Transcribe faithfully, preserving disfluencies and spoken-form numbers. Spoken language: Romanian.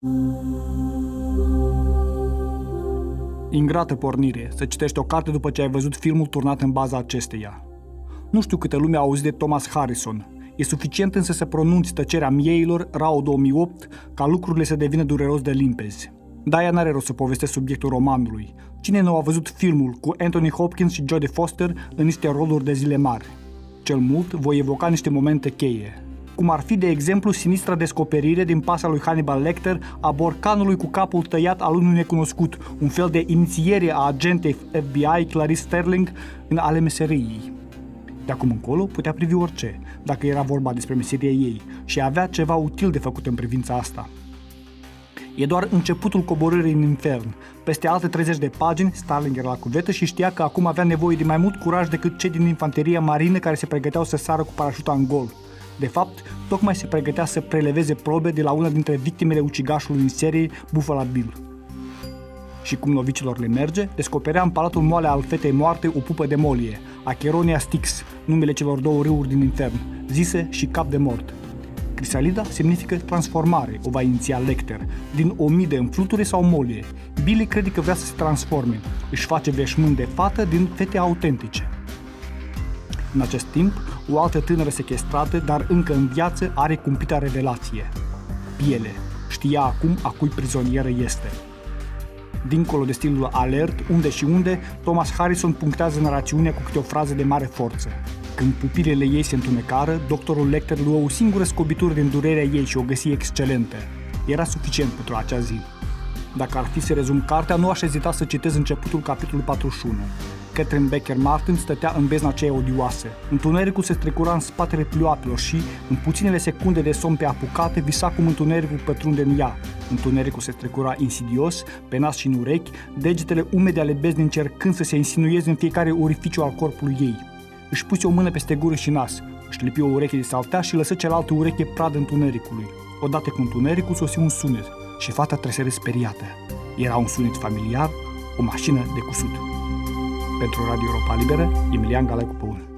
Ingrată pornire, să citești o carte după ce ai văzut filmul turnat în baza acesteia. Nu știu câte lume a auzit de Thomas Harrison. E suficient însă să pronunți Tăcerea mieilor, R A O două mii opt, ca lucrurile să devină dureros de limpezi. De-aia n-are rost să povestesc subiectul romanului. Cine nu a văzut filmul cu Anthony Hopkins și Jodie Foster în niște roluri de zile mari? Cel mult, voi evoca niște momente cheie. Cum ar fi, de exemplu, sinistra descoperire din pasa lui Hannibal Lecter a borcanului cu capul tăiat al unui necunoscut, un fel de inițiere a agentei F B I Clarice Sterling în ale meseriei. De acum încolo putea privi orice, dacă era vorba despre meseria ei, și avea ceva util de făcut în privința asta. E doar începutul coborârii în infern. Peste alte treizeci de pagini, Starling era la cuvetă și știa că acum avea nevoie de mai mult curaj decât cei din infanteria marină care se pregăteau să sară cu parașuta în gol. De fapt, tocmai se pregătea să preleveze probe de la una dintre victimele ucigașului în serie, Buffalo Bill. Și cum novicilor le merge, descoperea în palatul moale al fetei moarte o pupă de molie, Acheronia Styx, numele celor două râuri din infern, Zise și Cap de Mort. Crisalida semnifică transformare, o va iniția Lecter, din omide în fluture sau molie. Billy crede că vrea să se transforme, își face veșmânt de fată din fete autentice. În acest timp, o altă tânără sechestrată, dar încă în viață, are cumpita revelație. Piele. Știa acum a cui prizonieră este. Dincolo de stilul alert, unde și unde, Thomas Harrison punctează narațiunea cu câte o frază de mare forță. Când pupilele ei se întunecară, doctorul Lecter luă o singură scobitură din durerea ei și o găsi excelentă. Era suficient pentru acea zi. Dacă ar fi să rezum cartea, nu aș ezita să citez începutul capitolului patruzeci și unu. Catherine Becker Martin stătea în bezna aceea odioasă. Întunericul se strecura în spatele plioapelor și, în puținele secunde de somn pe apucate, visa cum întunericul pătrunde în ea. Întunericul se strecura insidios, pe nas și în urechi, degetele umede ale beznii încercând să se insinueze în fiecare orificiu al corpului ei. Își puse o mână peste gură și nas, își lipi o ureche de saltea și lăsă cealaltă ureche pradă întunericului. Odată cu întunericul sosi un sunet și fata tresăre speriată. Era un sunet familiar, o mașină de cusut. Pentru Radio Europa Liberă, Emilian Galaicu Păun.